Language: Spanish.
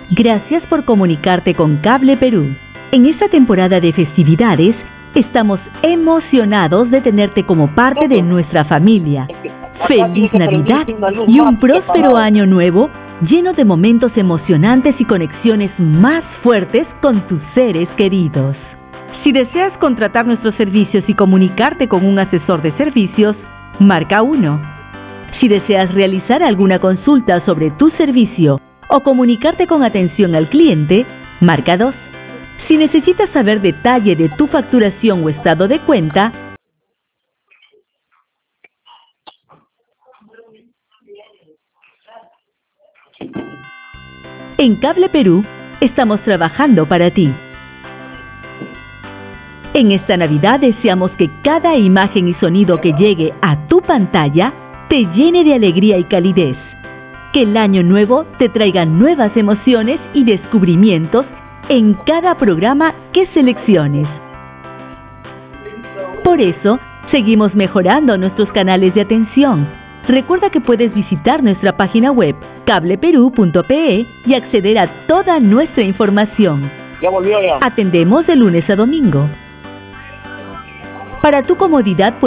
Gracias por comunicarte con Cable Perú. En esta temporada de festividades, estamos emocionados de tenerte como parte de nuestra familia. ¡Feliz Navidad y un próspero año nuevo lleno de momentos emocionantes y conexiones más fuertes con tus seres queridos! Si deseas contratar nuestros servicios y comunicarte con un asesor de servicios, marca 1. Si deseas realizar alguna consulta sobre tu servicio o comunicarte con atención al cliente, marca 2. Si necesitas saber detalle de tu facturación o estado de cuenta, en Cable Perú estamos trabajando para ti. En esta Navidad deseamos que cada imagen y sonido que llegue a tu pantalla te llene de alegría y calidez. Que el año nuevo te traiga nuevas emociones y descubrimientos en cada programa que selecciones. Por eso, seguimos mejorando nuestros canales de atención. Recuerda que puedes visitar nuestra página web cableperú.pe y acceder a toda nuestra información. Ya volvió ya. Atendemos de lunes a domingo. Para tu comodidad,